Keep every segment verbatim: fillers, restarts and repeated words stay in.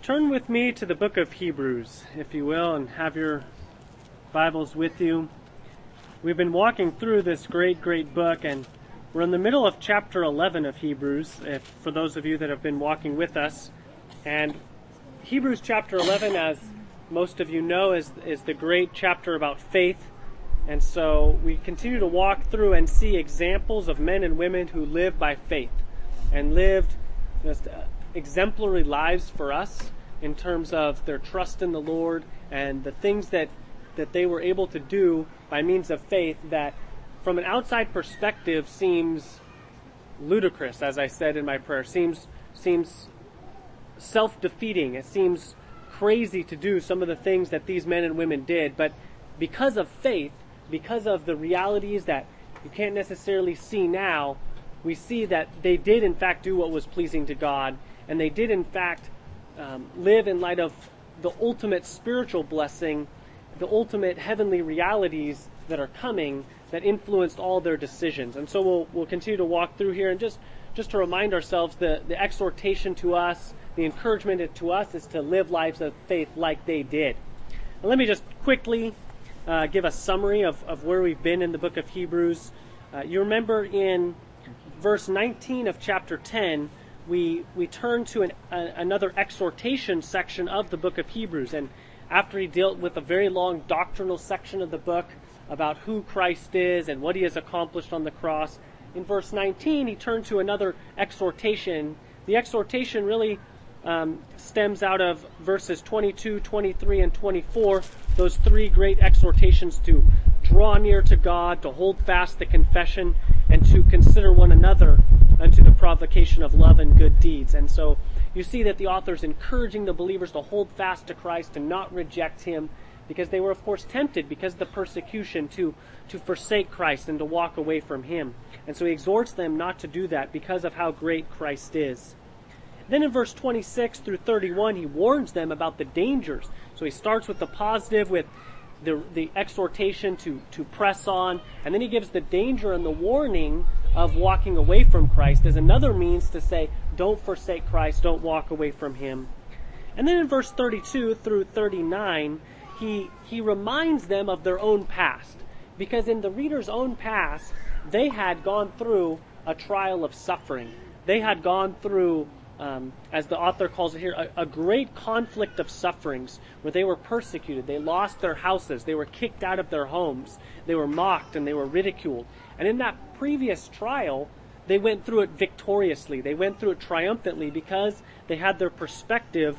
Turn with me to the book of Hebrews, if you will, and have your Bibles with you. We've been walking through this great, great book, and we're in the middle of chapter eleven of Hebrews, if, for those of you that have been walking with us. And Hebrews chapter eleven, as most of you know, is, is the great chapter about faith. And so we continue to walk through and see examples of men and women who live by faith and lived just uh, exemplary lives for us in terms of their trust in the Lord and the things that, that they were able to do by means of faith that from an outside perspective seems ludicrous, as I said in my prayer, seems seems self-defeating. It seems crazy to do some of the things that these men and women did, but because of faith, because of the realities that you can't necessarily see now, we see that they did in fact do what was pleasing to God, and they did in fact um, live in light of the ultimate spiritual blessing, the ultimate heavenly realities that are coming that influenced all their decisions. And so we'll we'll continue to walk through here, and just just to remind ourselves, the, the exhortation to us, the encouragement to us is to live lives of faith like they did. And let me just quickly uh, give a summary of, of where we've been in the book of Hebrews. Uh, you remember in verse nineteen of chapter ten, we we turn to an, a, another exhortation section of the book of Hebrews. And after he dealt with a very long doctrinal section of the book about who Christ is and what he has accomplished on the cross, in verse nineteen he turned to another exhortation. The exhortation really um, stems out of verses twenty-two, twenty-three, and twenty-four, those three great exhortations to draw near to God, to hold fast the confession, and to consider one another unto the provocation of love and good deeds. And so you see that the author is encouraging the believers to hold fast to Christ, to not reject him, because they were of course tempted because of the persecution to, to forsake Christ and to walk away from him. And so he exhorts them not to do that because of how great Christ is. Then in verse twenty-six through thirty-one, he warns them about the dangers. So he starts with the positive, with the, the exhortation to, to press on, and then he gives the danger and the warning of walking away from Christ as another means to say, don't forsake Christ, don't walk away from him. And then in verse thirty-two through thirty-nine, he, he reminds them of their own past. Because in the reader's own past, they had gone through a trial of suffering. They had gone through, um, as the author calls it here, a, a great conflict of sufferings where they were persecuted. They lost their houses. They were kicked out of their homes. They were mocked and they were ridiculed. And in that previous trial, they went through it victoriously. They went through it triumphantly because they had their perspective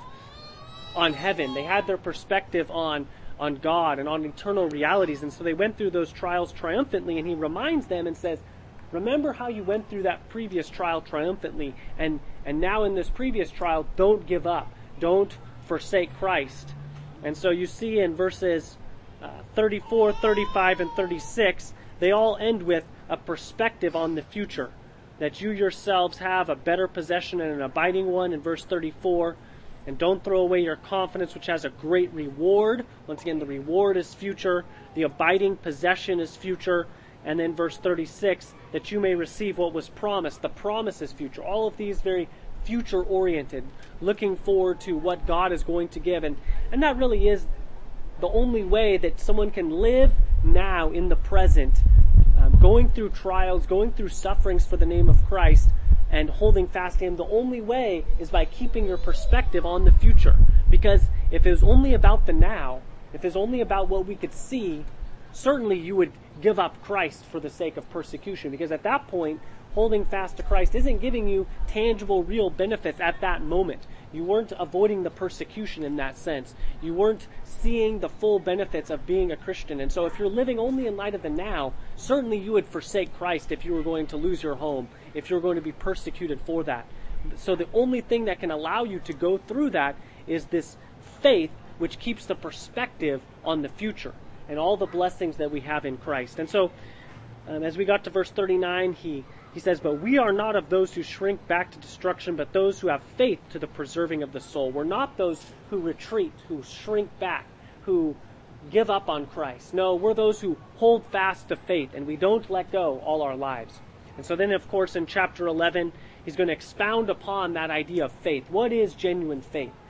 on heaven. They had their perspective on, on God and on eternal realities. And so they went through those trials triumphantly. And he reminds them and says, remember how you went through that previous trial triumphantly. And, and now in this previous trial, don't give up. Don't forsake Christ. And so you see in verses uh, thirty-four, thirty-five, and thirty-six, they all end with a perspective on the future. That you yourselves have a better possession and an abiding one in verse thirty-four. And don't throw away your confidence, which has a great reward. Once again, the reward is future. The abiding possession is future. And then verse thirty-six, that you may receive what was promised. The promise is future. All of these very future-oriented, looking forward to what God is going to give. And, and that really is the only way that someone can live now in the present, um, going through trials, going through sufferings for the name of Christ, and holding fast to him. The only way is by keeping your perspective on the future. Because if it was only about the now, if it's only about what we could see, certainly you would give up Christ for the sake of persecution. Because at that point, holding fast to Christ isn't giving you tangible, real benefits at that moment. You weren't avoiding the persecution in that sense. You weren't seeing the full benefits of being a Christian. And so if you're living only in light of the now, certainly you would forsake Christ if you were going to lose your home, if you were going to be persecuted for that. So the only thing that can allow you to go through that is this faith which keeps the perspective on the future and all the blessings that we have in Christ. And so um, as we got to verse thirty-nine, he He says, but we are not of those who shrink back to destruction, but those who have faith to the preserving of the soul. We're not those who retreat, who shrink back, who give up on Christ. No, we're those who hold fast to faith, and we don't let go all our lives. And so then, of course, in chapter eleven, he's going to expound upon that idea of faith. What is genuine faith?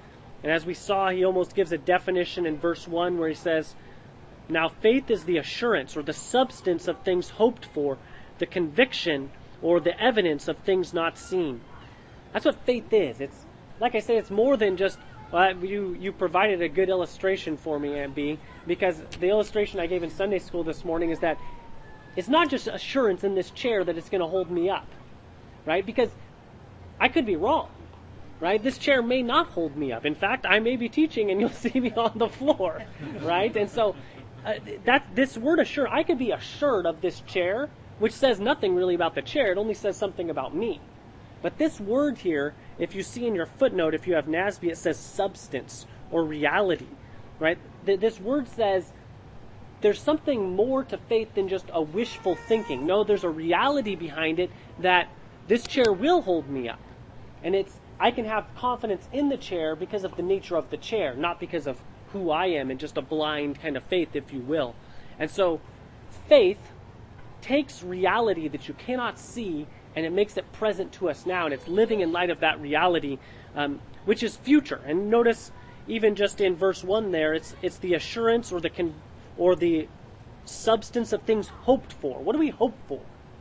And as we saw, he almost gives a definition in verse one where he says, "Now faith is the assurance or the substance of things hoped for, the conviction or the evidence of things not seen." That's what faith is. It's, like I say, it's more than just, well, you, you provided a good illustration for me, Aunt B, because the illustration I gave in Sunday school this morning is that it's not just assurance in this chair that it's going to hold me up, right? Because I could be wrong, right? This chair may not hold me up. In fact, I may be teaching and you'll see me on the floor, right? And so uh, that this word assure, I could be assured of this chair, which says nothing really about the chair. It only says something about me. But this word here, if you see in your footnote, if you have N A S B, it says substance or reality, right? Th- this word says there's something more to faith than just a wishful thinking. No, there's a reality behind it that this chair will hold me up. And it's I can have confidence in the chair because of the nature of the chair, not because of who I am and just a blind kind of faith, if you will. And so faith takes reality that you cannot see and it makes it present to us now, and it's living in light of that reality, um, which is future. And notice, even just in verse one there, it's it's the assurance or the con- or the substance of things hoped for. What do we hope for?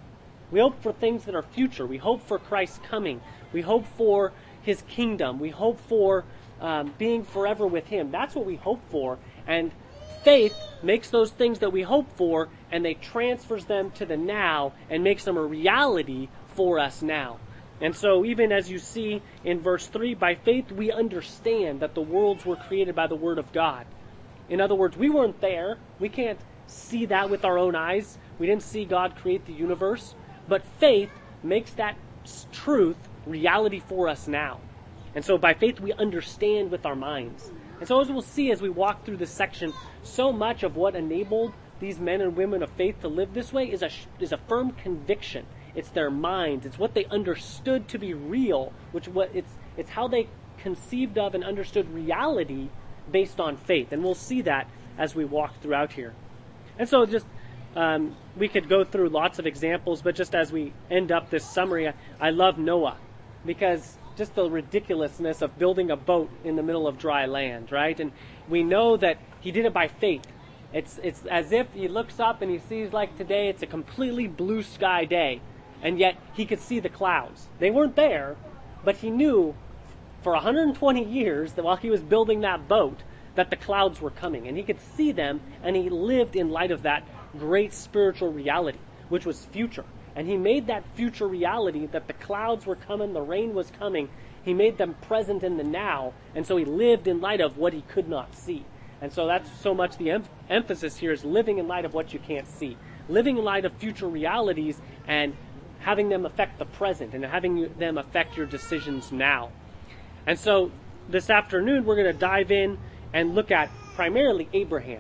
We hope for things that are future. We hope for Christ's coming. We hope for His kingdom. We hope for um, being forever with Him. That's what we hope for. And faith makes those things that we hope for, and they transfers them to the now and makes them a reality for us now. And so even as you see in verse three, by faith we understand that the worlds were created by the word of God. In other words, we weren't there. We can't see that with our own eyes. We didn't see God create the universe. But faith makes that truth reality for us now. And so by faith we understand with our minds. And so as we'll see as we walk through this section, so much of what enabled these men and women of faith to live this way is a is a firm conviction. It's their minds. It's what they understood to be real, which what it's it's how they conceived of and understood reality based on faith. And we'll see that as we walk throughout here. And so just um, we could go through lots of examples, but just as we end up this summary, I, I love Noah because just the ridiculousness of building a boat in the middle of dry land, right? And we know that he did it by faith. It's it's as if he looks up and he sees, like today, it's a completely blue sky day, and yet he could see the clouds. They weren't there, but he knew for one hundred twenty years that while he was building that boat, that the clouds were coming, and he could see them, and he lived in light of that great spiritual reality, which was future. And he made that future reality that the clouds were coming, the rain was coming, he made them present in the now, and so he lived in light of what he could not see. And so that's so much the em- emphasis here is living in light of what you can't see. Living in light of future realities and having them affect the present and having them affect your decisions now. And so this afternoon we're going to dive in and look at primarily Abraham.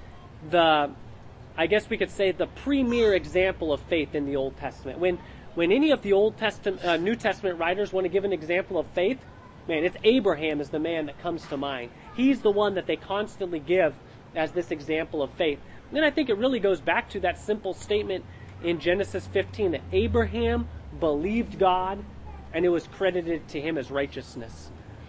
The, I guess we could say the premier example of faith in the Old Testament. When when any of the Old Testament, uh, New Testament writers want to give an example of faith, man, it's Abraham is the man that comes to mind. He's the one that they constantly give as this example of faith. And then I think it really goes back to that simple statement in Genesis fifteen that Abraham believed God and it was credited to him as righteousness.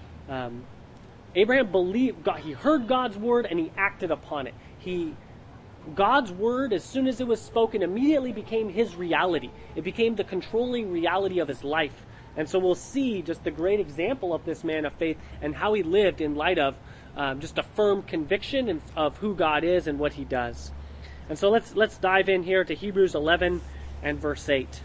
Um, Abraham believed God. He heard God's word and he acted upon it. He, God's word, as soon as it was spoken, immediately became his reality. It became the controlling reality of his life. And so we'll see just the great example of this man of faith and how he lived in light of um, just a firm conviction in, of who God is and what he does. And so let's let's dive in here to Hebrews eleven and verse eight.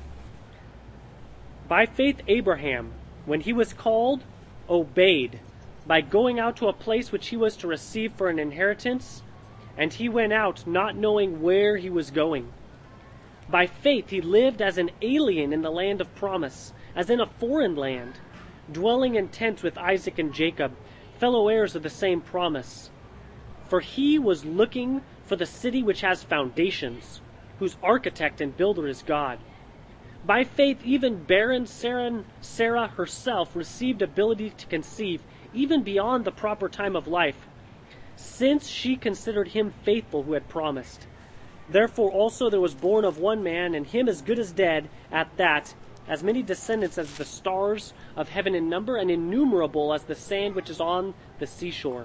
By faith Abraham, when he was called, obeyed, by going out to a place which he was to receive for an inheritance, and he went out not knowing where he was going. By faith he lived as an alien in the land of promise, as in a foreign land, dwelling in tents with Isaac and Jacob, fellow heirs of the same promise. For he was looking for the city which has foundations, whose architect and builder is God. By faith even barren Sarah, Sarah herself received ability to conceive, even beyond the proper time of life, since she considered him faithful who had promised. Therefore also there was born of one man, and him as good as dead, at that, as many descendants as the stars of heaven in number, and innumerable as the sand which is on the seashore.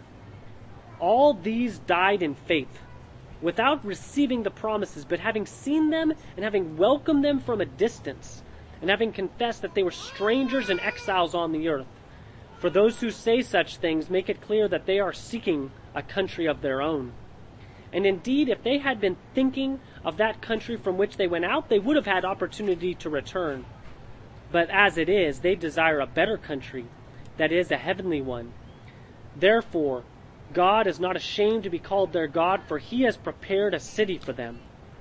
All these died in faith, without receiving the promises, but having seen them and having welcomed them from a distance, and having confessed that they were strangers and exiles on the earth. For those who say such things make it clear that they are seeking a country of their own. And indeed, if they had been thinking of that country from which they went out, they would have had opportunity to return. But as it is, they desire a better country, that is, a heavenly one. Therefore, God is not ashamed to be called their God, for he has prepared a city for them.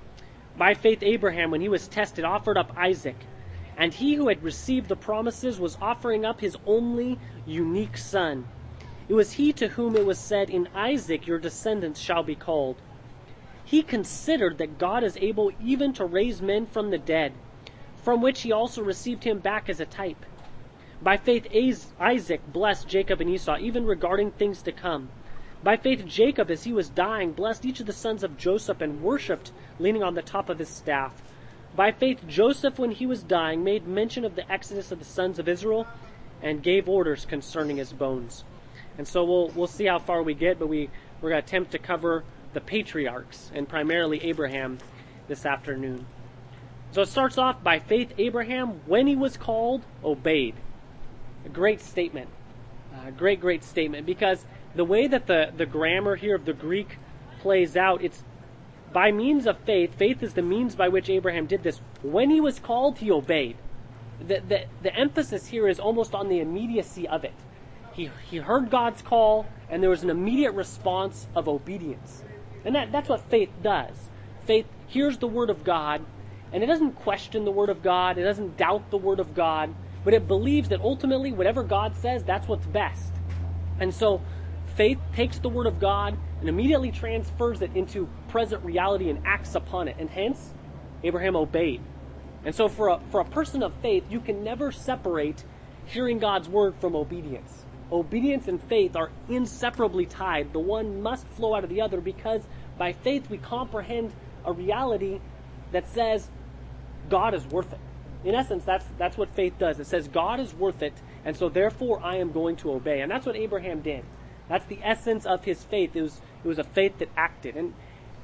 By faith Abraham, when he was tested, offered up Isaac, and he who had received the promises was offering up his only unique son. It was he to whom it was said, "In Isaac your descendants shall be called." He considered that God is able even to raise men from the dead, from which he also received him back as a type. By faith Isaac blessed Jacob and Esau, even regarding things to come. By faith Jacob, as he was dying, blessed each of the sons of Joseph and worshipped, leaning on the top of his staff. By faith Joseph, when he was dying, made mention of the exodus of the sons of Israel and gave orders concerning his bones. And so we'll we'll see how far we get, but we, we're going to attempt to cover the patriarchs, and primarily Abraham, this afternoon. So it starts off, by faith Abraham, when he was called, obeyed. A great statement. A great, great statement, because the way that the, the grammar here of the Greek plays out, it's by means of faith. Faith is the means by which Abraham did this. When he was called, he obeyed. The, the, the emphasis here is almost on the immediacy of it. He, he heard God's call, and there was an immediate response of obedience. And that, that's what faith does. Faith hears the word of God, and it doesn't question the word of God, it doesn't doubt the word of God, but it believes that ultimately whatever God says, that's what's best. And so faith takes the word of God and immediately transfers it into present reality and acts upon it. And hence, Abraham obeyed. And so for a, for a person of faith, you can never separate hearing God's word from obedience. Obedience and faith are inseparably tied. The one must flow out of the other, because by faith we comprehend a reality that says God is worth it. In essence, that's that's what faith does. It says God is worth it, and so therefore I am going to obey. And that's what Abraham did. That's the essence of his faith. It was it was a faith that acted. And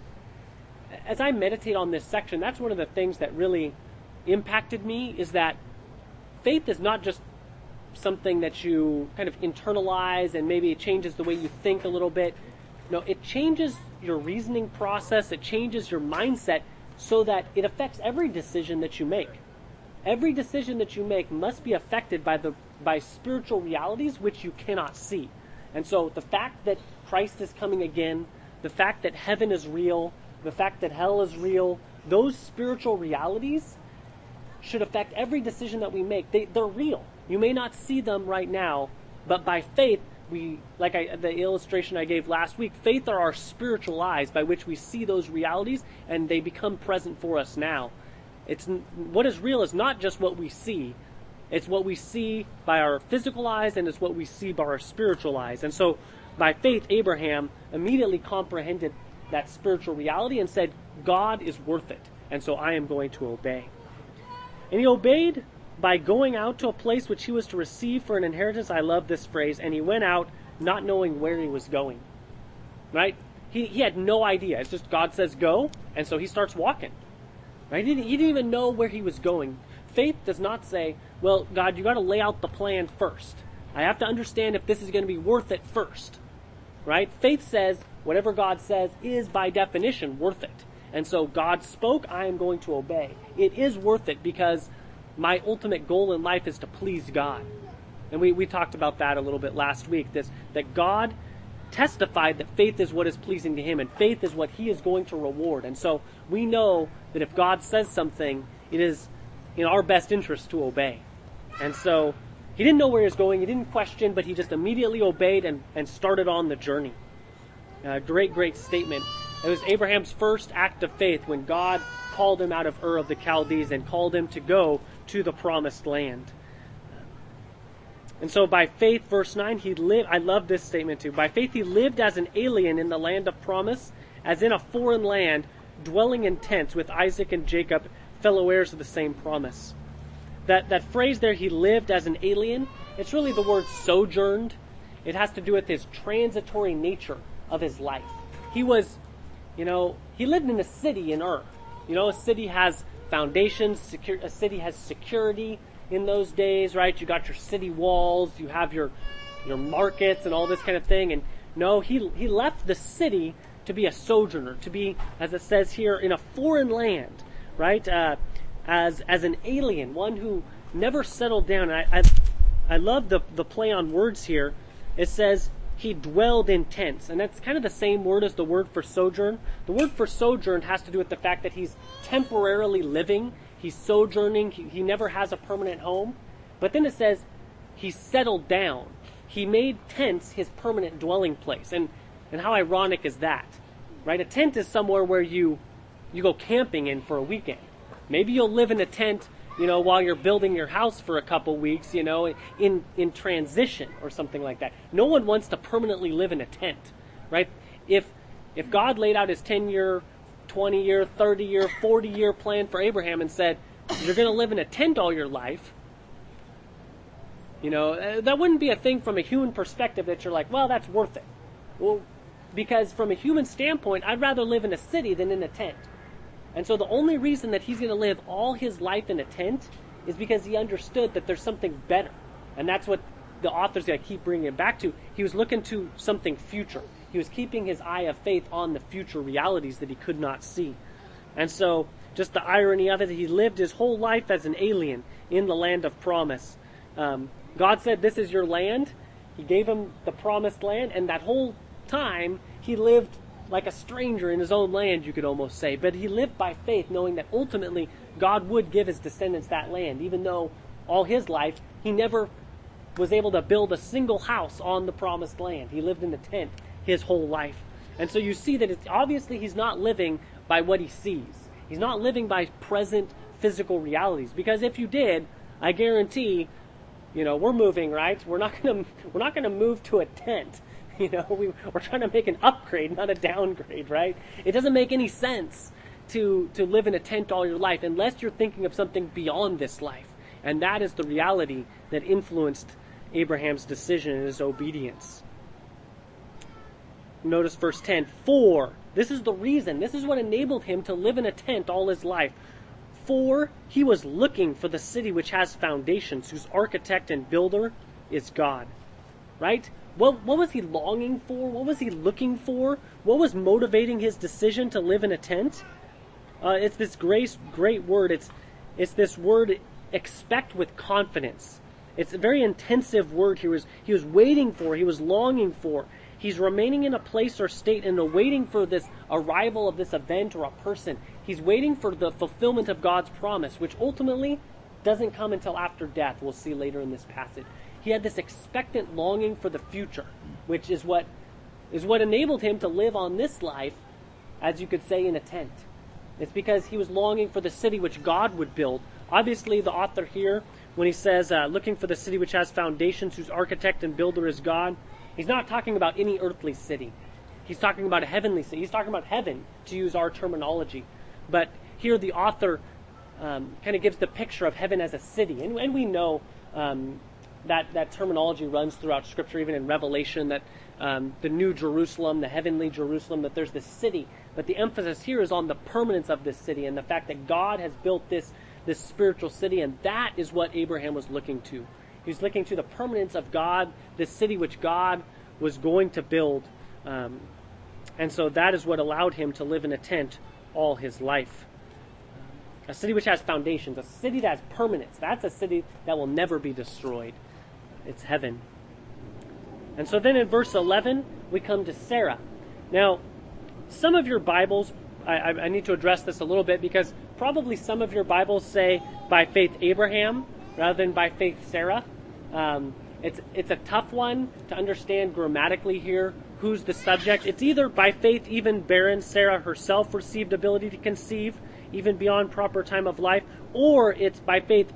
as I meditate on this section, that's one of the things that really impacted me, is that faith is not just something that you kind of internalize and maybe it changes the way you think a little bit. No, it changes your reasoning process. It changes your mindset so that it affects every decision that you make. Every decision that you make must be affected by the by spiritual realities which you cannot see. And so the fact that Christ is coming again, the fact that heaven is real, the fact that hell is real, those spiritual realities should affect every decision that we make. They, they're real. You may not see them right now, but by faith, we, like I, the illustration I gave last week, faith are our spiritual eyes by which we see those realities, and they become present for us now. It's what is real is not just what we see. It's what we see by our physical eyes, and it's what we see by our spiritual eyes. And so, by faith, Abraham immediately comprehended that spiritual reality and said, God is worth it, and so I am going to obey. And he obeyed by going out to a place which he was to receive for an inheritance. I love this phrase. And he went out not knowing where he was going. Right? He he had no idea. It's just God says go, and so he starts walking. Right? He didn't, he didn't even know where he was going. Faith does not say, well, God, you got to lay out the plan first. I have to understand if this is going to be worth it first. Right? Faith says whatever God says is by definition worth it. And so God spoke, I am going to obey. It is worth it because my ultimate goal in life is to please God. And we, we talked about that a little bit last week, this that God testified that faith is what is pleasing to him, and faith is what he is going to reward. And so we know that if God says something, it is in our best interest to obey. And so he didn't know where he was going, he didn't question, but he just immediately obeyed and, and started on the journey. A great, great statement. It was Abraham's first act of faith when God called him out of Ur of the Chaldees and called him to go to the promised land. And so by faith, verse nine, he lived, I love this statement too. By faith he lived as an alien in the land of promise, as in a foreign land, dwelling in tents with Isaac and Jacob, fellow heirs of the same promise. that, that phrase there, he lived as an alien, it's really the word sojourned. It has to do with his transitory nature of his life. He was, you know, he lived in a city in Ur. You know, a city has foundations, secure, a city has security in those days, right? You got your city walls, you have your your markets and all this kind of thing. And no, he he left the city to be a sojourner, to be, as it says here, in a foreign land, right? Uh, as as an alien, one who never settled down. I I, I love the the play on words here. It says he dwelled in tents, and that's kind of the same word as the word for sojourn. The word for sojourn has to do with the fact that he's temporarily living, he's sojourning, he, he never has a permanent home. But then it says he settled down. He made tents his permanent dwelling place. And and how ironic is that? Right? A tent is somewhere where you you go camping in for a weekend. Maybe you'll live in a tent, you know, while you're building your house for a couple weeks, you know, in, in transition or something like that. No one wants to permanently live in a tent, right? If if God laid out his ten-year, twenty-year, thirty-year, forty-year plan for Abraham and said, you're going to live in a tent all your life, you know, that wouldn't be a thing from a human perspective that you're like, well, that's worth it. Well, because from a human standpoint, I'd rather live in a city than in a tent. And so the only reason that he's going to live all his life in a tent is because he understood that there's something better. And that's what the author's going to keep bringing it back to. He was looking to something future. He was keeping his eye of faith on the future realities that he could not see. And so just the irony of it, he lived his whole life as an alien in the land of promise. Um, God said, this is your land. He gave him the promised land, and that whole time he lived like a stranger in his own land, you could almost say. But he lived by faith, knowing that ultimately God would give his descendants that land, even though all his life he never was able to build a single house on the promised land. He lived in a tent his whole life. And so you see that it's obviously he's not living by what he sees. He's not living by present physical realities. Because if you did, I guarantee, you know, we're moving, right? We're not going to we're not going to move to a tent. You know, we, we're trying to make an upgrade, not a downgrade, right? It doesn't make any sense to to live in a tent all your life unless you're thinking of something beyond this life. And that is the reality that influenced Abraham's decision and his obedience. Notice verse ten. For, this is the reason, this is what enabled him to live in a tent all his life. For he was looking for the city which has foundations, whose architect and builder is God. Right? What, what was he longing for? What was he looking for? What was motivating his decision to live in a tent? Uh, it's this great, great word. It's, it's this word, expect with confidence. It's a very intensive word he was, he was waiting for, he was longing for. He's remaining in a place or state and awaiting for this arrival of this event or a person. He's waiting for the fulfillment of God's promise, which ultimately doesn't come until after death. We'll see later in this passage. He had this expectant longing for the future, which is what is what enabled him to live on this life, as you could say, in a tent. It's because he was longing for the city which God would build. Obviously, the author here, when he says, uh, looking for the city which has foundations, whose architect and builder is God, he's not talking about any earthly city. He's talking about a heavenly city. He's talking about heaven, to use our terminology. But here the author um, kind of gives the picture of heaven as a city. And, and we know um, that, that terminology runs throughout Scripture, even in Revelation, that um, the New Jerusalem, the heavenly Jerusalem, that there's this city. But the emphasis here is on the permanence of this city and the fact that God has built this, this spiritual city, and that is what Abraham was looking to. He was looking to the permanence of God, this city which God was going to build. Um, and so that is what allowed him to live in a tent all his life. A city which has foundations, a city that has permanence. That's a city that will never be destroyed. It's heaven. And so then in verse eleven, we come to Sarah. Now, some of your Bibles, I, I need to address this a little bit because probably some of your Bibles say by faith Abraham rather than by faith Sarah. Um, it's it's a tough one to understand grammatically here. Who's the subject? It's either by faith even barren Sarah herself received ability to conceive, even beyond proper time of life, or it's by faith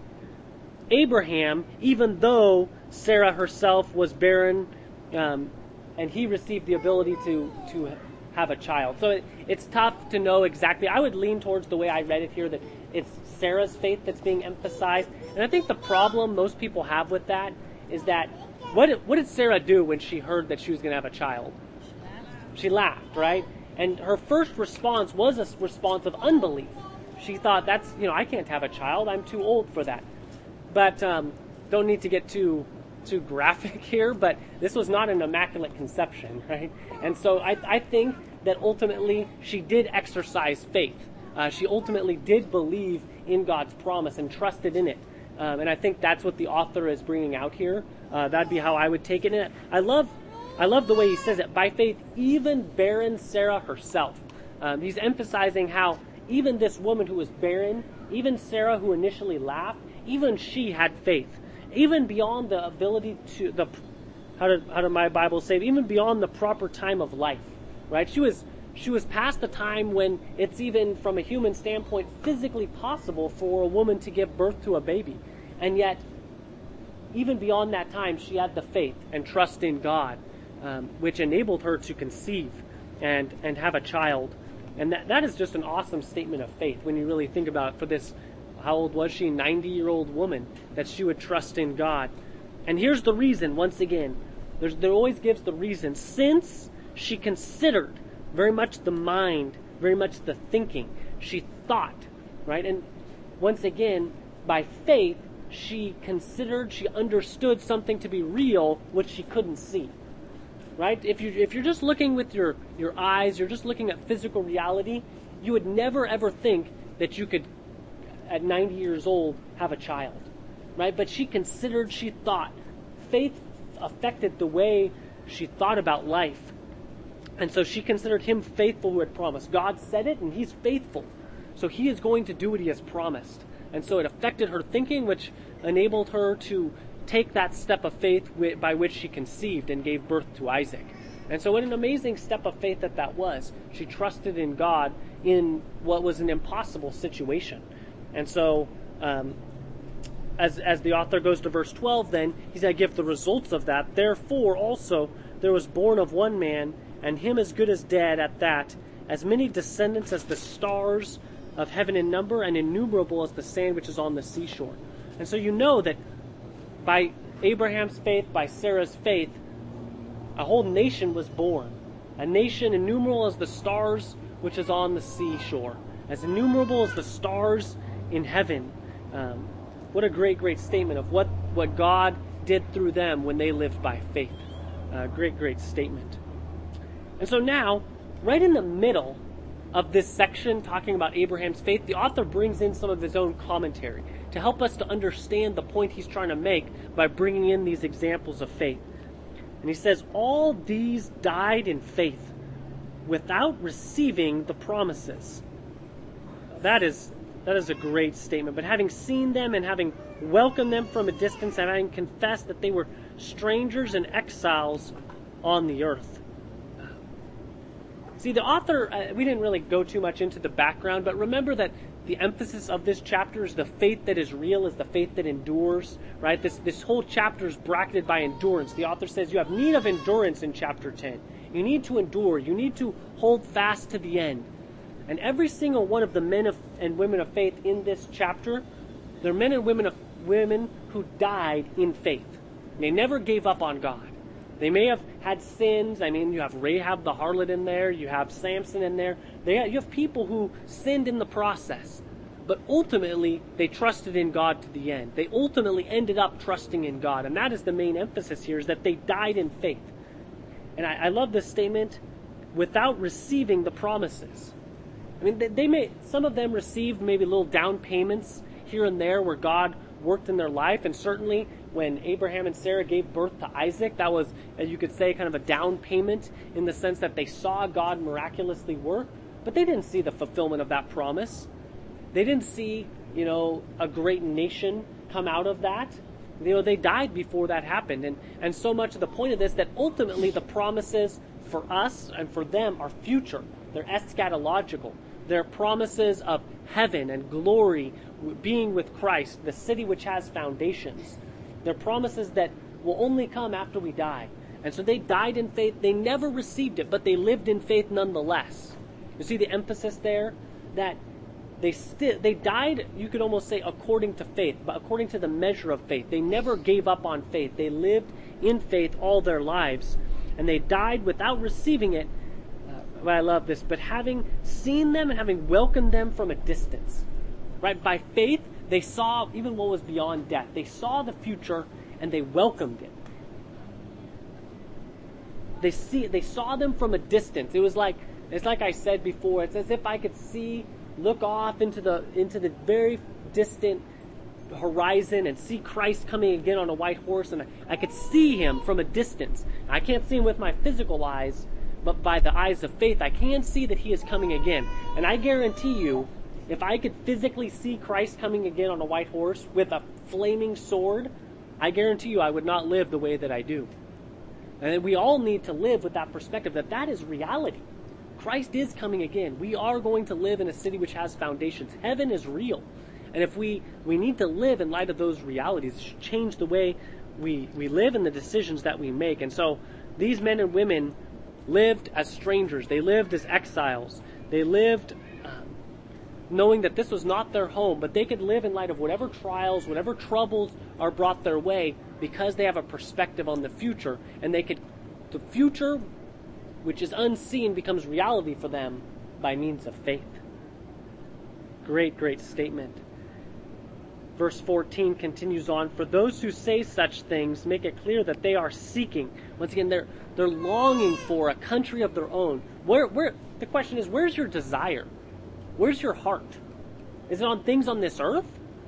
Abraham, even though Sarah herself was barren, um, and he received the ability to, to have a child. So it, it's tough to know exactly. I would lean towards the way I read it here, that it's Sarah's faith that's being emphasized. And I think the problem most people have with that is that what did, what did Sarah do when she heard that she was going to have a child? She laughed, right? And her first response was a response of unbelief. She thought, that's, you know, I can't have a child. I'm too old for that. But um, don't need to get too too graphic here, but this was not an immaculate conception, right? And so I, I think that ultimately she did exercise faith. Uh, she ultimately did believe in God's promise and trusted in it. Um, and I think that's what the author is bringing out here. Uh, that'd be how I would take it. And I love, I love the way he says it. By faith, even barren Sarah herself. Um, he's emphasizing how even this woman who was barren, even Sarah who initially laughed, even she had faith. Even beyond the ability to, the how did, how did my Bible say it? Even beyond the proper time of life, right? She was she was past the time when it's even from a human standpoint physically possible for a woman to give birth to a baby. And yet, even beyond that time, she had the faith and trust in God, um, which enabled her to conceive and, and have a child. And that, that is just an awesome statement of faith when you really think about it for this. How old was she? ninety-year-old woman, that she would trust in God. And here's the reason, once again. There's, there always gives the reason. Since she considered very much the mind, very much the thinking. She thought, right? And once again, by faith, she considered, she understood something to be real, which she couldn't see. Right? If, you, if you're just looking with your, your eyes, you're just looking at physical reality, you would never ever think that you could, at ninety years old, have a child, right? But she considered, she thought. Faith affected the way she thought about life. And so she considered him faithful who had promised. God said it, and he's faithful. So he is going to do what he has promised. And so it affected her thinking, which enabled her to take that step of faith by which she conceived and gave birth to Isaac. And so what an amazing step of faith that that was. She trusted in God in what was an impossible situation. And so, um, as as the author goes to verse twelve, then, he's going to give the results of that. Therefore, also, there was born of one man, and him as good as dead at that, as many descendants as the stars of heaven in number, and innumerable as the sand which is on the seashore. And so you know that by Abraham's faith, by Sarah's faith, a whole nation was born. A nation innumerable as the stars which is on the seashore. As innumerable as the stars in heaven. Um, what a great, great statement of what, what God did through them when they lived by faith. Uh, great, great statement. And so now, right in the middle of this section talking about Abraham's faith, the author brings in some of his own commentary to help us to understand the point he's trying to make by bringing in these examples of faith. And he says, all these died in faith without receiving the promises. That is That is a great statement. But having seen them and having welcomed them from a distance and having confessed that they were strangers and exiles on the earth. See, the author, uh, we didn't really go too much into the background, but remember that the emphasis of this chapter is the faith that is real, is the faith that endures, right? This, this whole chapter is bracketed by endurance. The author says you have need of endurance in chapter ten. You need to endure. You need to hold fast to the end. And every single one of the men of, and women of faith in this chapter, they're men and women of women who died in faith. They never gave up on God. They may have had sins. I mean, you have Rahab the harlot in there. You have Samson in there. They have, you have people who sinned in the process. But ultimately, they trusted in God to the end. They ultimately ended up trusting in God. And that is the main emphasis here, is that they died in faith. And I, I love this statement, without receiving the promises. I mean, they, they may, some of them received maybe little down payments here and there where God worked in their life. And certainly when Abraham and Sarah gave birth to Isaac, that was, as you could say, kind of a down payment in the sense that they saw God miraculously work. But they didn't see the fulfillment of that promise. They didn't see, you know, a great nation come out of that. You know, they died before that happened. And, and so much of the point of this, that ultimately the promises for us and for them are future. They're eschatological. They're promises of heaven and glory, being with Christ, the city which has foundations. They're promises that will only come after we die. And so they died in faith. They never received it, but they lived in faith nonetheless. You see the emphasis there? That they still they died, you could almost say, according to faith, but according to the measure of faith. They never gave up on faith. They lived in faith all their lives, and they died without receiving it. Uh, I love this, but having seen them and having welcomed them from a distance. Right? By faith, they saw even what was beyond death. They saw the future and they welcomed it. They see they saw them from a distance. It was like it's like I said before, it's as if I could see look off into the into the very distant horizon and see Christ coming again on a white horse, and I, I could see him from a distance. I can't see him with my physical eyes, but by the eyes of faith I can see that he is coming again. And I guarantee you, if I could physically see Christ coming again on a white horse with a flaming sword, I guarantee you I would not live the way that I do. And we all need to live with that perspective, that that is reality. Christ is coming again. We are going to live in a city which has foundations. Heaven is real. And if we, we need to live in light of those realities, it should change the way we, we live and the decisions that we make. And so these men and women lived as strangers. They lived as exiles. They lived um, knowing that this was not their home, but they could live in light of whatever trials, whatever troubles are brought their way, because they have a perspective on the future, and they could, the future, which is unseen, becomes reality for them by means of faith. Great, great statement. Verse fourteen continues on, for those who say such things make it clear that they are seeking. Once again, they're they're longing for a country of their own. Where where the question is, where's your desire? Where's your heart? Is it on things on this earth?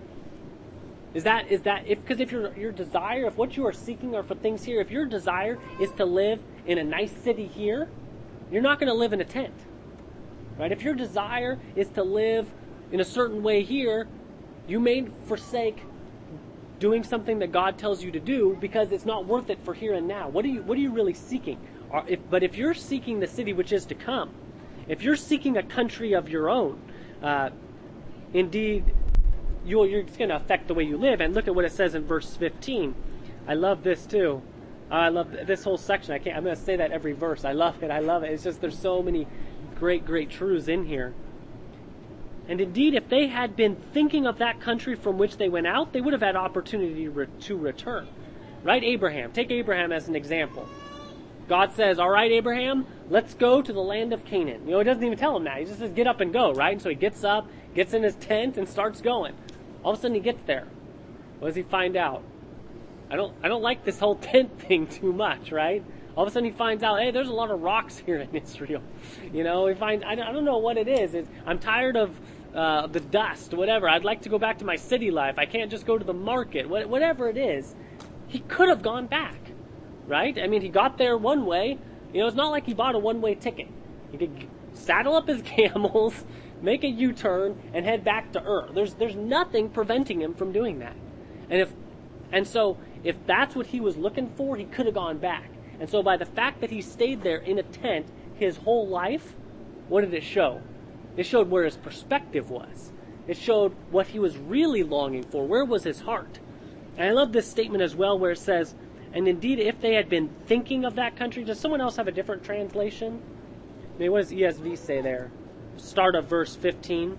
Is that, is that, if, because if your, your desire, if what you are seeking are for things here, if your desire is to live in a nice city here, you're not going to live in a tent. Right? If your desire is to live in a certain way here, you may forsake doing something that God tells you to do because it's not worth it for here and now. What are you, what are you really seeking? Are, if, but if you're seeking the city which is to come, if you're seeking a country of your own, uh, indeed, You're, you're, it's going to affect the way you live. And look at what it says in verse fifteen. I love this too. Uh, I love this whole section. I can't. I'm going to say that every verse. I love it. I love it. It's just there's so many great, great truths in here. And indeed, if they had been thinking of that country from which they went out, they would have had opportunity re- to return. Right, Abraham. Take Abraham as an example. God says, all right, Abraham, let's go to the land of Canaan. You know, he doesn't even tell him that. He just says, get up and go, right? And so he gets up, gets in his tent, and starts going. All of a sudden he gets there. What does he find out? I don't I don't like this whole tent thing too much, right? All of a sudden he finds out, hey, there's a lot of rocks here in Israel. You know, he finds, I don't, I don't know what it is. It's, I'm tired of uh, the dust, whatever. I'd like to go back to my city life. I can't just go to the market. What, whatever it is, he could have gone back, right? I mean, he got there one way. You know, it's not like he bought a one-way ticket. He could saddle up his camels, make a U-turn, and head back to Ur. There's there's nothing preventing him from doing that. And if and so if that's what he was looking for, he could have gone back. And so by the fact that he stayed there in a tent his whole life, what did it show? It showed where his perspective was. It showed what he was really longing for. Where was his heart? And I love this statement as well where it says, and indeed if they had been thinking of that country, does someone else have a different translation? I mean, what does E S V say there? Start of verse fifteen.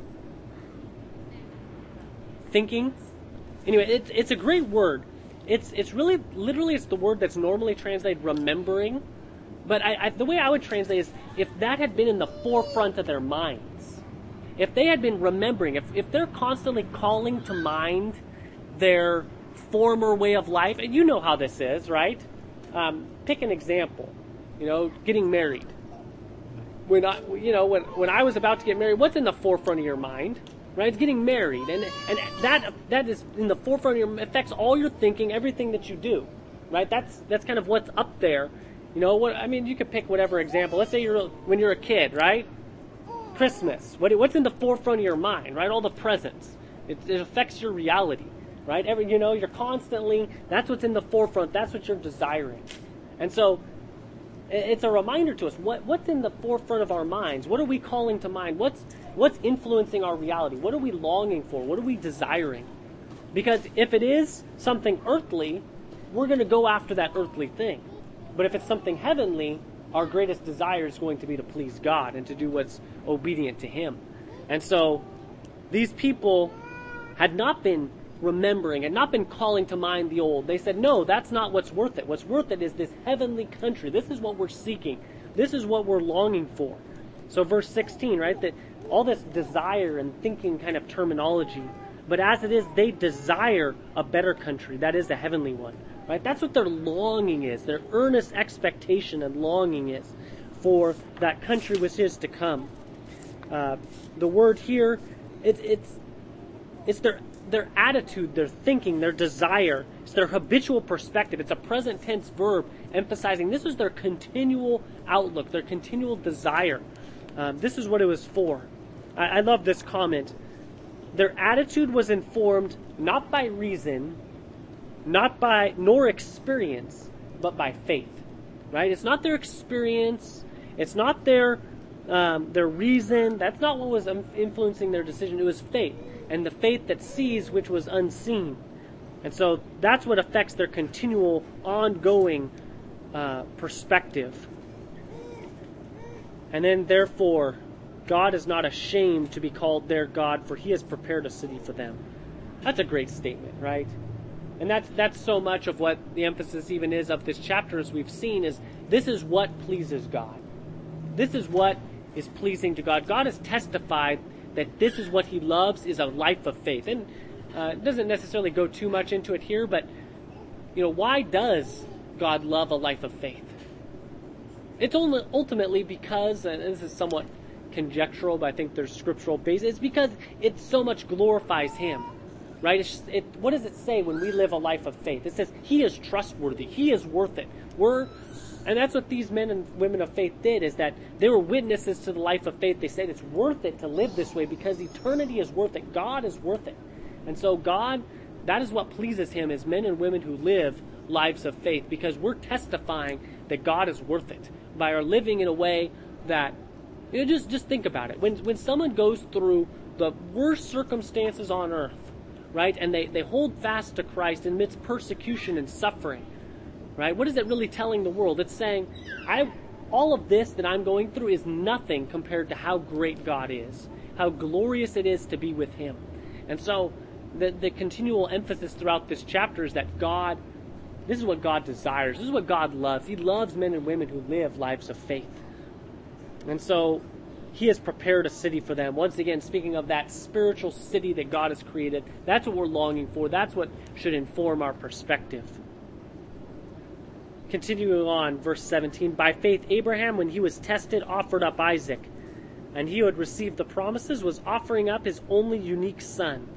Thinking. Anyway, it's it's a great word. It's it's really literally it's the word that's normally translated remembering, but I, I, the way I would translate is if that had been in the forefront of their minds, if they had been remembering, if if they're constantly calling to mind their former way of life, and you know how this is, right? Um, pick an example. You know, getting married. When I, you know, when when I was about to get married, what's in the forefront of your mind, right? It's getting married, and and that that is in the forefront of your affects all your thinking, everything that you do, right? That's that's kind of what's up there, you know. What I mean, you could pick whatever example. Let's say you're when you're a kid, right? Christmas. What what's in the forefront of your mind, right? All the presents. It, it affects your reality, right? Every you know, you're constantly. That's what's in the forefront. That's what you're desiring, and so. It's a reminder to us, what, what's in the forefront of our minds? What are we calling to mind? What's what's influencing our reality? What are we longing for? What are we desiring? Because if it is something earthly, we're going to go after that earthly thing. But if it's something heavenly, our greatest desire is going to be to please God and to do what's obedient to Him. And so, these people had not been remembering, had not been calling to mind the old. They said, no, that's not what's worth it. What's worth it is this heavenly country. This is what we're seeking. This is what we're longing for. So verse sixteen, right, that all this desire and thinking kind of terminology, but as it is, they desire a better country. That is the heavenly one, right? That's what their longing is. Their earnest expectation and longing is for that country which is to come. Uh, the word here, it, it's it's their their attitude, their thinking, their desire. It's their habitual perspective. It's a present tense verb emphasizing this is their continual outlook, their continual desire. Um, this is what it was for. I, I love this comment. Their attitude was informed not by reason, not by nor experience, but by faith. Right? It's not their experience. It's not their um, their reason. That's not what was influencing their decision. It was faith, and the faith that sees which was unseen. And so that's what affects their continual, ongoing uh, perspective. And then, therefore, God is not ashamed to be called their God, for he has prepared a city for them. That's a great statement, right? And that's that's so much of what the emphasis even is of this chapter, as we've seen, is this is what pleases God. This is what is pleasing to God. God has testified that this is what he loves, is a life of faith. And uh, it doesn't necessarily go too much into it here, but, you know, why does God love a life of faith? It's only ultimately because, and this is somewhat conjectural, but I think there's scriptural basis, it's because it so much glorifies him. Right? It's just, it, what does it say when we live a life of faith? It says he is trustworthy. He is worth it. We're, and that's what these men and women of faith did, is that they were witnesses to the life of faith. They said it's worth it to live this way because eternity is worth it. God is worth it. And so God, that is what pleases him, is men and women who live lives of faith, because we're testifying that God is worth it by our living in a way that, you know, just, just think about it. When, when someone goes through the worst circumstances on earth, right, and they, they hold fast to Christ amidst persecution and suffering, right, what is it really telling the world? It's saying, I, all of this that I'm going through is nothing compared to how great God is, how glorious it is to be with him. And so the, the continual emphasis throughout this chapter is that God, this is what God desires. This is what God loves. He loves men and women who live lives of faith. And so he has prepared a city for them. Once again, speaking of that spiritual city that God has created, that's what we're longing for. That's what should inform our perspective. Continuing on, verse seventeen, by faith Abraham, when he was tested, offered up Isaac. And he who had received the promises was offering up his only unique son.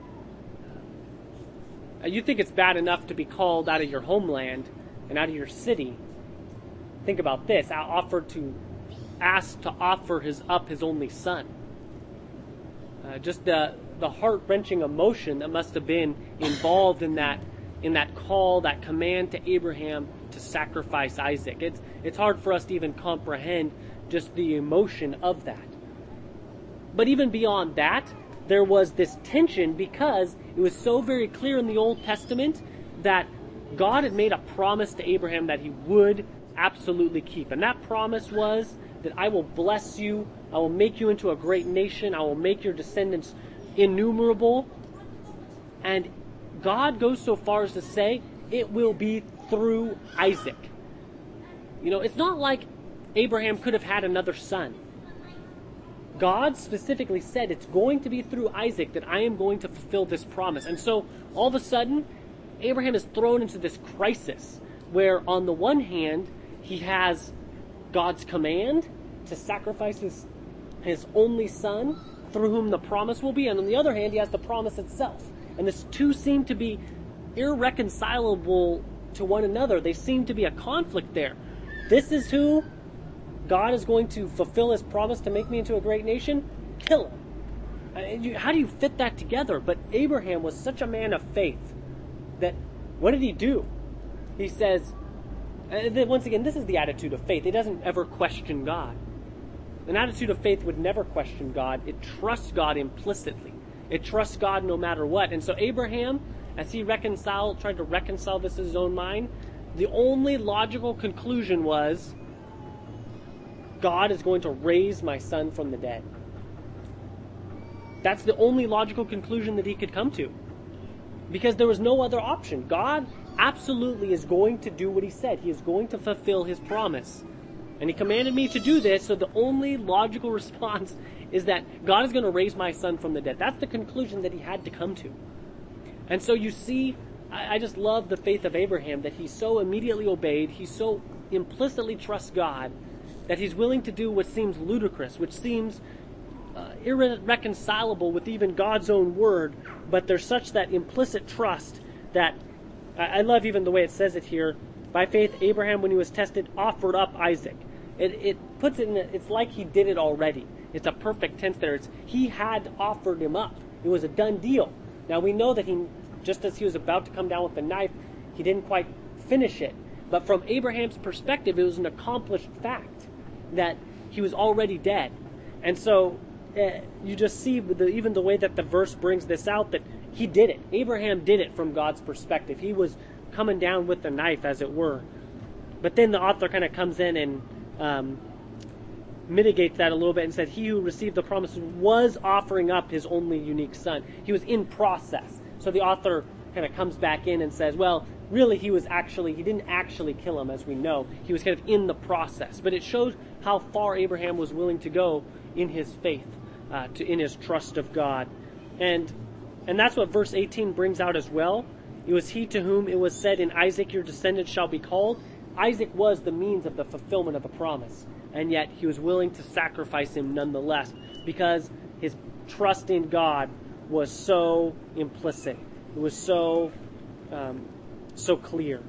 You think it's bad enough to be called out of your homeland and out of your city. Think about this. I offered to ask to offer his up his only son. Uh, just the the heart-wrenching emotion that must have been involved in that in that call, that command to Abraham to sacrifice Isaac. It's it's hard for us to even comprehend just the emotion of that. But even beyond that, there was this tension, because it was so very clear in the Old Testament that God had made a promise to Abraham that he would absolutely keep. And that promise was that I will bless you, I will make you into a great nation, I will make your descendants innumerable. And God goes so far as to say it will be through Isaac. You know, it's not like Abraham could have had another son. God specifically said it's going to be through Isaac that I am going to fulfill this promise. And so all of a sudden, Abraham is thrown into this crisis where on the one hand, he has God's command to sacrifice his, his only son, through whom the promise will be, and on the other hand, he has the promise itself. And the two seem to be irreconcilable to one another. They seem to be a conflict there. This is who God is going to fulfill his promise to make me into a great nation. Kill him. How do you fit that together? But Abraham was such a man of faith that, what did he do? He says, once again, this is the attitude of faith. It doesn't ever question God. An attitude of faith would never question God. It trusts God implicitly. It trusts God no matter what. And so Abraham, as he reconciled, tried to reconcile this in his own mind, the only logical conclusion was, God is going to raise my son from the dead. That's the only logical conclusion that he could come to. Because there was no other option. God absolutely is going to do what he said. He is going to fulfill his promise. And he commanded me to do this, so the only logical response is that God is going to raise my son from the dead. That's the conclusion that he had to come to. And so you see, I, I just love the faith of Abraham, that he so immediately obeyed, he so implicitly trusts God, that he's willing to do what seems ludicrous, which seems uh, irreconcilable with even God's own word, but there's such that implicit trust that, I, I love even the way it says it here, by faith Abraham, when he was tested, offered up Isaac. It, it puts it in, a, it's like he did it already. It's a perfect tense there. It's, he had offered him up. It was a done deal. Now we know that he, just as he was about to come down with the knife, he didn't quite finish it. But from Abraham's perspective, it was an accomplished fact that he was already dead. And so uh, you just see with the, even the way that the verse brings this out, that he did it. Abraham did it from God's perspective. He was coming down with the knife, as it were. But then the author kind of comes in and um, mitigates that a little bit and said, he who received the promise was offering up his only unique son. He was in process. So the author kind of comes back in and says, well, really he was actually, he didn't actually kill him, as we know. He was kind of in the process. But it shows how far Abraham was willing to go in his faith, uh, to, in his trust of God. And and that's what verse eighteen brings out as well. It was he to whom it was said, in Isaac your descendants shall be called. Isaac was the means of the fulfillment of the promise. And yet he was willing to sacrifice him nonetheless, because his trust in God was so implicit. It was so um, so clear.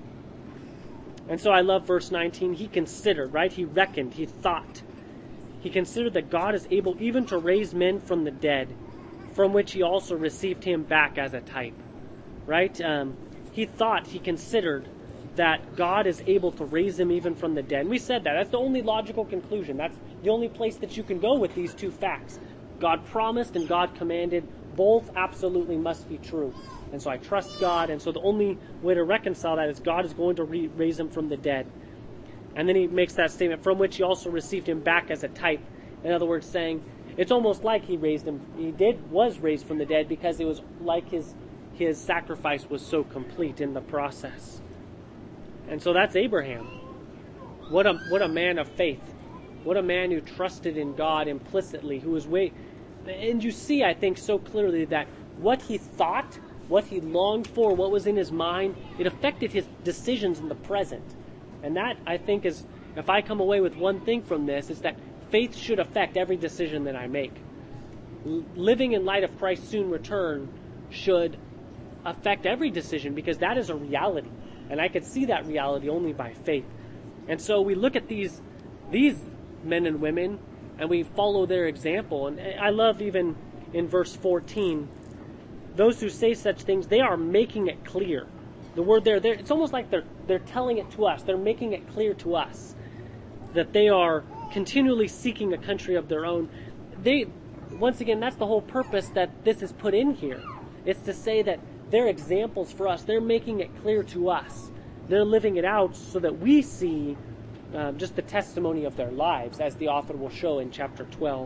And so I love verse nineteen. He considered, right? He reckoned, he thought. He considered that God is able even to raise men from the dead, from which he also received him back as a type. Right? Um, he thought, he considered that God is able to raise him even from the dead. And we said that. That's the only logical conclusion. That's the only place that you can go with these two facts. God promised and God commanded. Both absolutely must be true. And so I trust God. And so the only way to reconcile that is God is going to re- raise him from the dead. And then he makes that statement, from which he also received him back as a type. In other words, saying, it's almost like he raised him. He did, was raised from the dead, because it was like his his sacrifice was so complete in the process. And so that's Abraham. What a what a man of faith. What a man who trusted in God implicitly, who was way and you see, I think, so clearly that what he thought, what he longed for, what was in his mind, it affected his decisions in the present. And that, I think, is, if I come away with one thing from this, is that faith should affect every decision that I make. L- living in light of Christ's soon return should affect every decision, because that is a reality. And I could see that reality only by faith. And so we look at these these men and women, and we follow their example. And I love even in verse fourteen, those who say such things, they are making it clear. The word there, it's almost like they're they're telling it to us. They're making it clear to us that they are continually seeking a country of their own. They, once again, that's the whole purpose that this is put in here. It's to say that they're examples for us. They're making it clear to us. They're living it out so that we see uh, just the testimony of their lives, as the author will show in chapter twelve.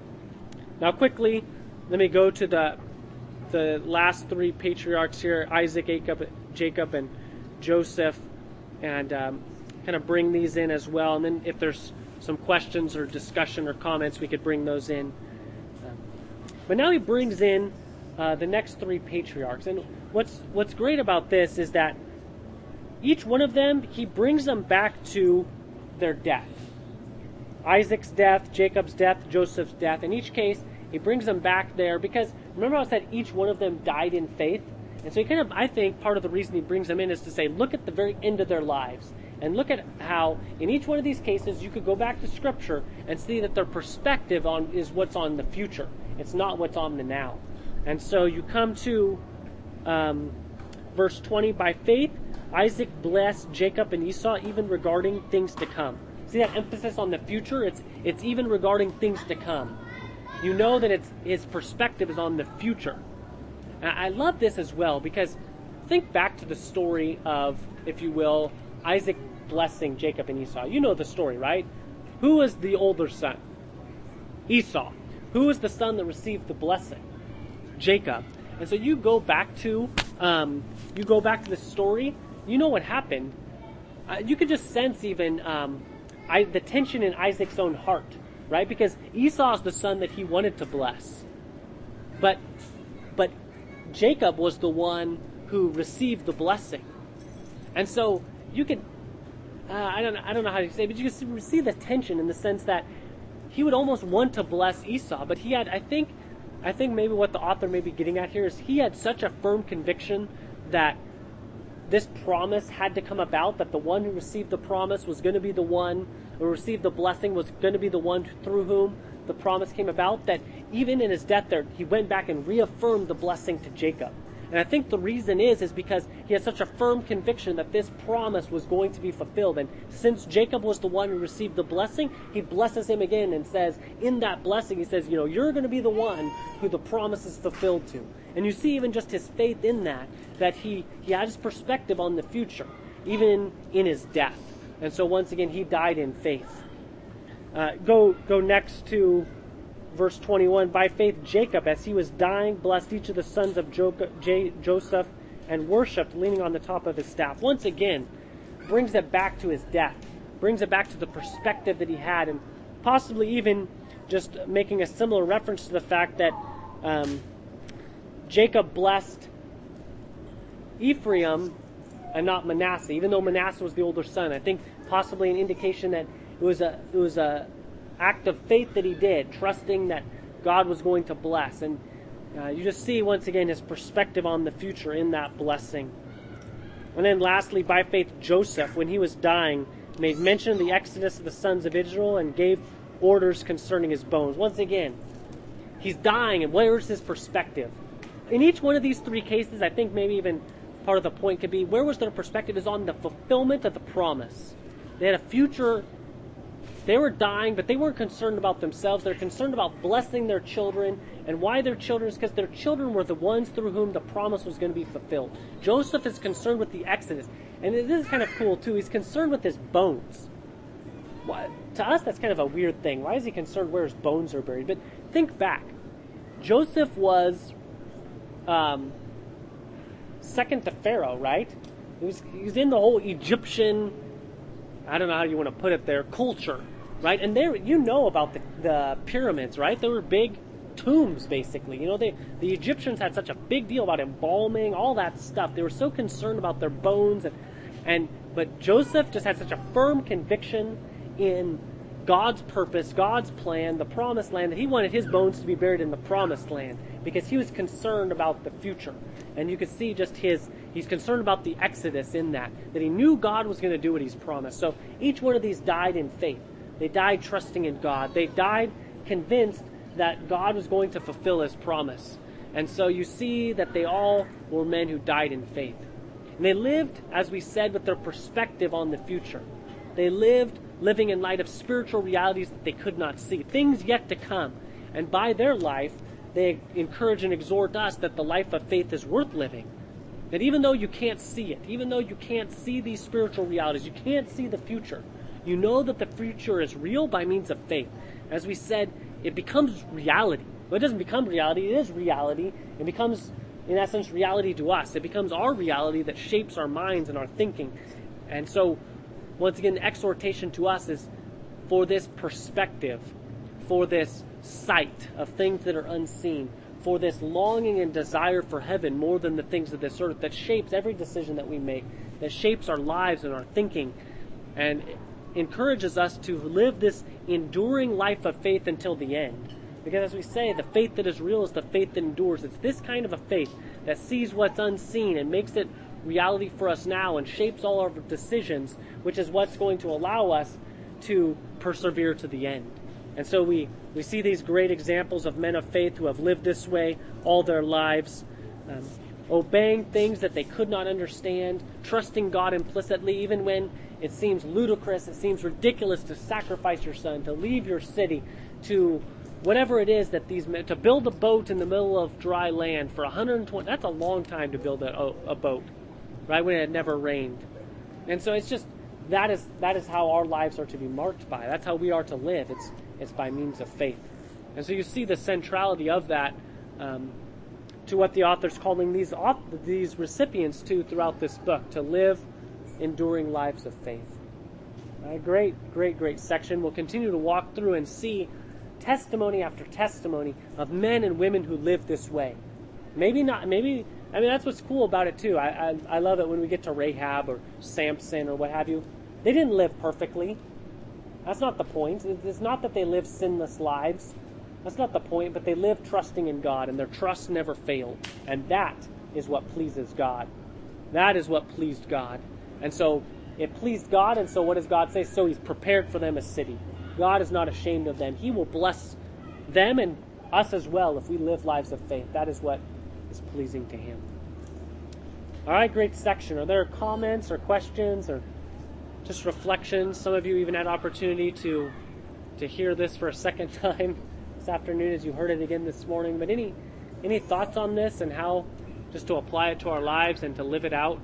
Now quickly, let me go to the the last three patriarchs here, Isaac, Jacob, Jacob and Joseph, and um, kind of bring these in as well. And then if there's some questions or discussion or comments, we could bring those in. Um, but now he brings in uh, the next three patriarchs. And what's what's great about this is that each one of them, he brings them back to their death. Isaac's death, Jacob's death, Joseph's death. In each case, he brings them back there because, remember I said each one of them died in faith? And so he kind of, I think, part of the reason he brings them in is to say, look at the very end of their lives. And look at how, in each one of these cases, you could go back to Scripture and see that their perspective on is what's on the future. It's not what's on the now. And so you come to um, verse twenty, by faith, Isaac blessed Jacob and Esau even regarding things to come. See that emphasis on the future? It's it's even regarding things to come. You know that it's his perspective is on the future. And I love this as well, because think back to the story of, if you will, Isaac blessing Jacob and Esau. You know the story, right? Who was the older son? Esau. Who was the son that received the blessing? Jacob. And so you go back to, um, you go back to the story, you know what happened. Uh, you could just sense even um, I, the tension in Isaac's own heart, right? Because Esau is the son that he wanted to bless. But, but Jacob was the one who received the blessing. And so you could, uh, I don't know, I don't know how to say it, but you can see the tension in the sense that he would almost want to bless Esau, but he had, I think, I think maybe what the author may be getting at here is he had such a firm conviction that this promise had to come about, that the one who received the promise was going to be the one who received the blessing, was going to be the one through whom the promise came about, that even in his death there, he went back and reaffirmed the blessing to Jacob. And I think the reason is, is because he had such a firm conviction that this promise was going to be fulfilled. And since Jacob was the one who received the blessing, he blesses him again and says, in that blessing, he says, you know, you're going to be the one who the promise is fulfilled to. And you see even just his faith in that, that he, he had his perspective on the future, even in his death. And so once again, he died in faith. Uh, go, go next to verse twenty-one, by faith Jacob, as he was dying, blessed each of the sons of jo- J- Joseph and worshipped, leaning on the top of his staff. Once again, brings it back to his death, brings it back to the perspective that he had, and possibly even just making a similar reference to the fact that um, Jacob blessed Ephraim and not Manasseh, even though Manasseh was the older son. I think possibly an indication that it was a it was a act of faith that he did, trusting that God was going to bless. And uh, you just see, once again, his perspective on the future in that blessing. And then lastly, by faith, Joseph, when he was dying, made mention of the exodus of the sons of Israel and gave orders concerning his bones. Once again, he's dying, and where's his perspective? In each one of these three cases, I think maybe even part of the point could be, where was their perspective is on the fulfillment of the promise. They had a future. They were dying, but they weren't concerned about themselves. They're concerned about blessing their children. And why their children is because their children were the ones through whom the promise was going to be fulfilled. Joseph is concerned with the Exodus. And this is kind of cool, too. He's concerned with his bones. Why, to us, that's kind of a weird thing. Why is he concerned where his bones are buried? But think back. Joseph was um, second to Pharaoh, right? He was, he was in the whole Egyptian, I don't know how you want to put it there, culture. Right, and there you know about the, the pyramids, right? They were big tombs, basically. You know, they the Egyptians had such a big deal about embalming, all that stuff. They were so concerned about their bones, and and but Joseph just had such a firm conviction in God's purpose, God's plan, the promised land, that he wanted his bones to be buried in the promised land because he was concerned about the future. And you could see just his he's concerned about the Exodus in that, that he knew God was going to do what he's promised. So each one of these died in faith. They died trusting in God. They died convinced that God was going to fulfill his promise. And so you see that they all were men who died in faith. And they lived, as we said, with their perspective on the future. They lived living in light of spiritual realities that they could not see, things yet to come. And by their life, they encourage and exhort us that the life of faith is worth living. That even though you can't see it, even though you can't see these spiritual realities, you can't see the future, you know that the future is real by means of faith. As we said, it becomes reality. Well, it doesn't become reality, it is reality. It becomes, in essence, reality to us. It becomes our reality that shapes our minds and our thinking. And so, once again, the exhortation to us is for this perspective, for this sight of things that are unseen, for this longing and desire for heaven more than the things of this earth that shapes every decision that we make, that shapes our lives and our thinking, and encourages us to live this enduring life of faith until the end. Because as we say, the faith that is real is the faith that endures. It's this kind of a faith that sees what's unseen and makes it reality for us now and shapes all our decisions, which is what's going to allow us to persevere to the end. And so we, we see these great examples of men of faith who have lived this way all their lives, um, obeying things that they could not understand, trusting God implicitly, even when it seems ludicrous, it seems ridiculous to sacrifice your son, to leave your city, to whatever it is that these men, to build a boat in the middle of dry land for one hundred twenty, that's a long time to build a, a boat, right, when it had never rained. And so it's just, that is that is how our lives are to be marked by. That's how we are to live. It's it's by means of faith. And so you see the centrality of that um, to what the author's calling these these recipients to throughout this book, to live enduring lives of faith. A great, great, great section. We'll continue to walk through and see testimony after testimony of men and women who live this way. Maybe not, maybe, I mean, that's what's cool about it too. I, I, I love it when we get to Rahab or Samson or what have you. They didn't live perfectly. That's not the point. It's not that they lived sinless lives. That's not the point, but they lived trusting in God, and their trust never failed. And that is what pleases God. That is what pleased God. And so it pleased God, and so what does God say? So He's prepared for them a city. God is not ashamed of them. He will bless them and us as well if we live lives of faith. That is what is pleasing to Him. All right, great section. Are there comments or questions or just reflections? Some of you even had opportunity to to hear this for a second time this afternoon as you heard it again this morning. But any any thoughts on this and how just to apply it to our lives and to live it out?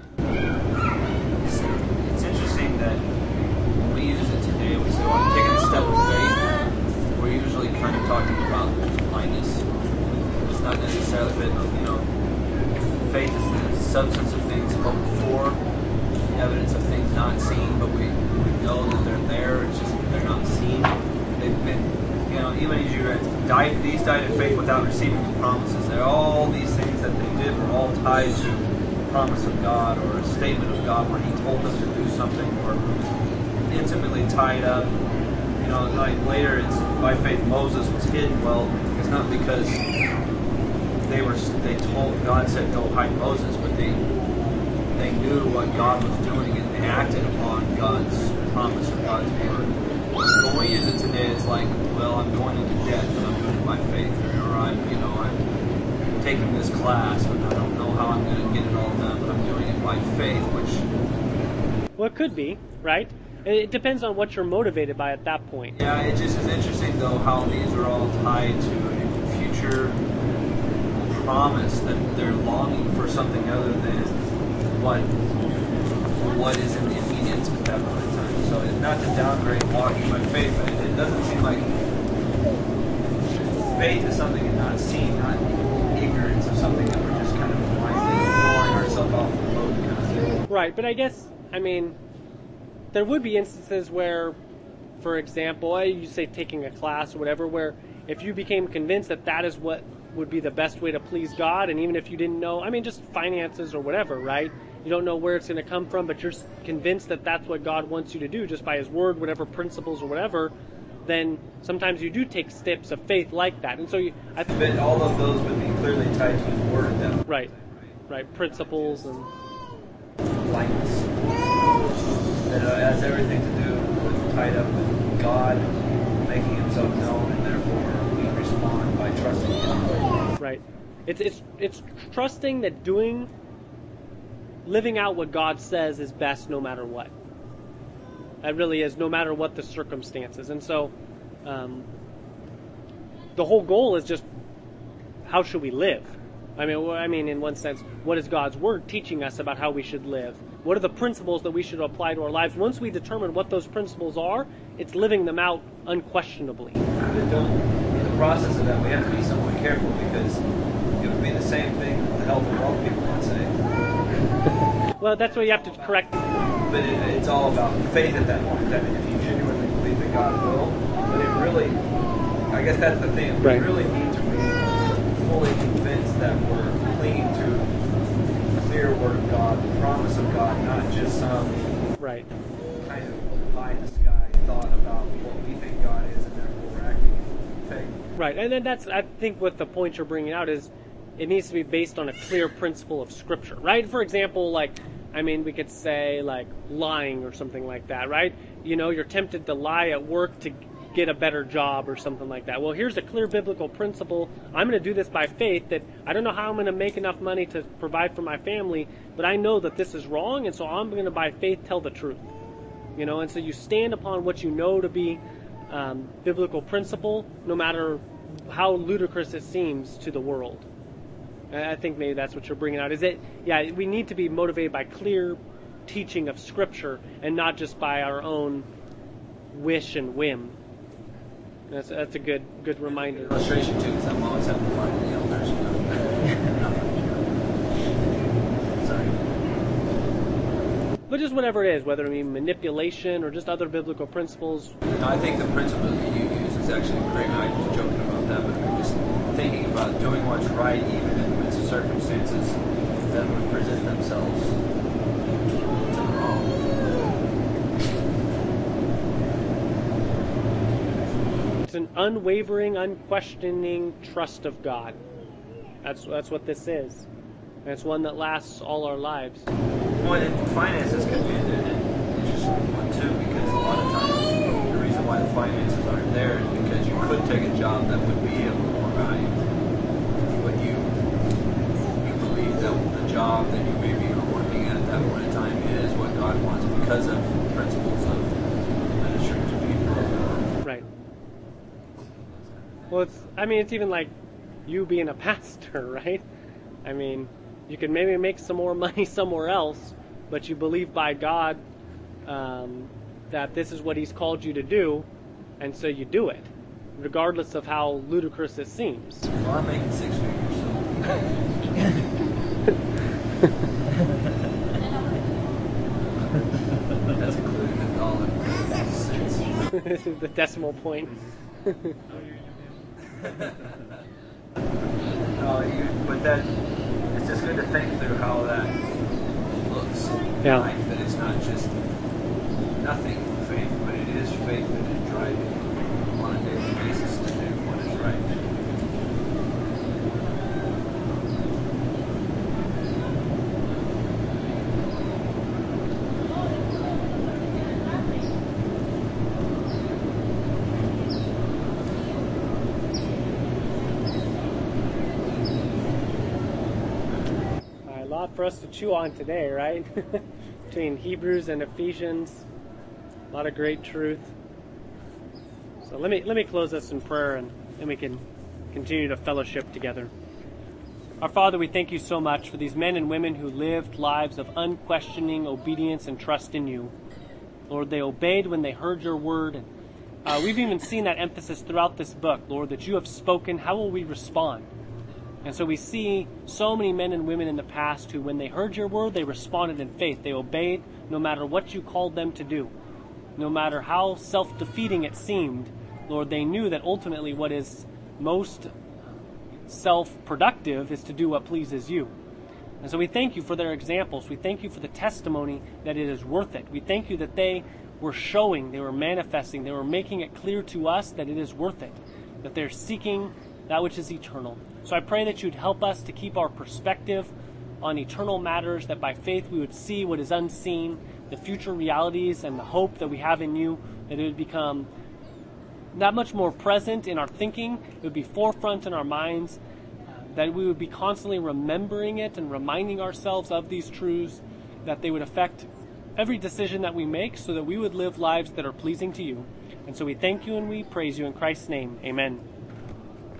It's, it's interesting that when we use it today, we say, well, I'm taking a step of faith. We're usually kind of talking about blindness. It's not necessarily, but, you know, faith is the substance of things hoped for, evidence of things not seen, but we, we know that they're there, it's just they're not seen. They've been, you know, even as you read, died, these died in faith without receiving the promises. They're all these things that they did were all tied to the promise of God or a statement of God where He told them to do something, or intimately tied up. You know, like later it's by faith Moses was hidden. Well, it's not because they were they told God said go hide Moses, but they they knew what God was doing and they acted upon God's promise or God's word. When we use it today, it's like, well, I'm going into debt, but I'm doing it by faith, or I'm, you know, I'm taking this class, but I don't know how I'm going to get it all done, but I'm doing it by faith, which... Well, it could be, right? It depends on what you're motivated by at that point. Yeah, it just is interesting, though, how these are all tied to a future promise, that they're longing for something other than what what is in the immediate at that point in time. So it's not to downgrade walking by faith, but it, it doesn't seem like faith is something that's not seen, not ignorance of something that we're just kind of blindly throwing ourselves off the boat kind of thing. Right, but I guess, I mean, there would be instances where, for example, you say taking a class or whatever, where if you became convinced that that is what would be the best way to please God, and even if you didn't know, I mean, just finances or whatever, right? You don't know where it's going to come from, but you're convinced that that's what God wants you to do just by His Word, whatever principles or whatever, then sometimes you do take steps of faith like that. And so you... I th- but all of those would be clearly tied to His Word, then. Right, right, principles and... Lights. That uh, has everything to do with tied up with God making Himself known, and therefore we respond by trusting Him. Right. It's it's it's trusting that doing, living out what God says is best no matter what. That really is, no matter what the circumstances. And so, um, the whole goal is just, how should we live? I mean, I mean, in one sense, what is God's Word teaching us about how we should live? What are the principles that we should apply to our lives? Once we determine what those principles are, it's living them out unquestionably. But don't, in the process of that, we have to be somewhat careful, because it would be the same thing with the health of all people, let's say. Well, that's why you have to correct. But it, it's all about faith at that point. That if you genuinely believe that God will, but it really, I guess that's the thing. Right. We really need to be fully convinced that we're clinging to the clear Word of God, the promise of God, not just some right. kind of pie-in-the-sky thought about what we think God is, and therefore we're acting in faith. Right, and then that's, I think what the point you're bringing out is, it needs to be based on a clear principle of Scripture, right? For example, like, I mean, we could say, like, lying or something like that, right? You know, you're tempted to lie at work to get a better job or something like that. Well, here's a clear biblical principle. I'm going to do this by faith, that I don't know how I'm going to make enough money to provide for my family, but I know that this is wrong, and so I'm going to, by faith, tell the truth. You know, and so you stand upon what you know to be um, biblical principle, no matter how ludicrous it seems to the world. And I think maybe that's what you're bringing out. Is it? Yeah, we need to be motivated by clear teaching of Scripture and not just by our own wish and whim. That's that's a good good reminder. Illustration too, because I'm always having to lie to the elders. You know? Sorry. But just whatever it is, whether it be manipulation or just other biblical principles. No, I think the principle that you use is actually great. I was joking about that, but I'm just thinking about doing what's right even in the midst of circumstances that would present themselves to the wrong. It's an unwavering, unquestioning trust of God. That's that's what this is. And it's one that lasts all our lives. Well, and finances can be an interesting one too, because a lot of times the reason why the finances aren't there is because you could take a job that would be of more value, but you you believe that the job that you maybe are working at that point in time is what God wants because of principles of ministering to people. Right. Well, it's I mean it's even like you being a pastor, right? I mean, you can maybe make some more money somewhere else, but you believe by God um, that this is what He's called you to do, and so you do it, regardless of how ludicrous it seems. Well, I'm making six figures, so. That's including the dollar cents. The decimal point. No, you, but that it's just good to think through how that looks. Yeah. Right? That it's not just nothing faith, but it is faith that is driving on a daily basis to do what is right. A lot for us to chew on today, right? Between Hebrews and Ephesians, a lot of great truth. So let me let me close us in prayer, and then we can continue to fellowship together. Our Father, we thank you so much for these men and women who lived lives of unquestioning obedience and trust in you. Lord, they obeyed when they heard your word. And uh, we've even seen that emphasis throughout this book, Lord, that you have spoken. How will we respond? And so we see so many men and women in the past who, when they heard your word, they responded in faith. They obeyed no matter what you called them to do. No matter how self-defeating it seemed, Lord, they knew that ultimately what is most self-productive is to do what pleases you. And so we thank you for their examples. We thank you for the testimony that it is worth it. We thank you that they were showing, they were manifesting, they were making it clear to us that it is worth it, that they're seeking that which is eternal. So I pray that you'd help us to keep our perspective on eternal matters, that by faith we would see what is unseen, the future realities and the hope that we have in you, that it would become that much more present in our thinking, it would be forefront in our minds, that we would be constantly remembering it and reminding ourselves of these truths, that they would affect every decision that we make so that we would live lives that are pleasing to you. And so we thank you and we praise you in Christ's name. Amen.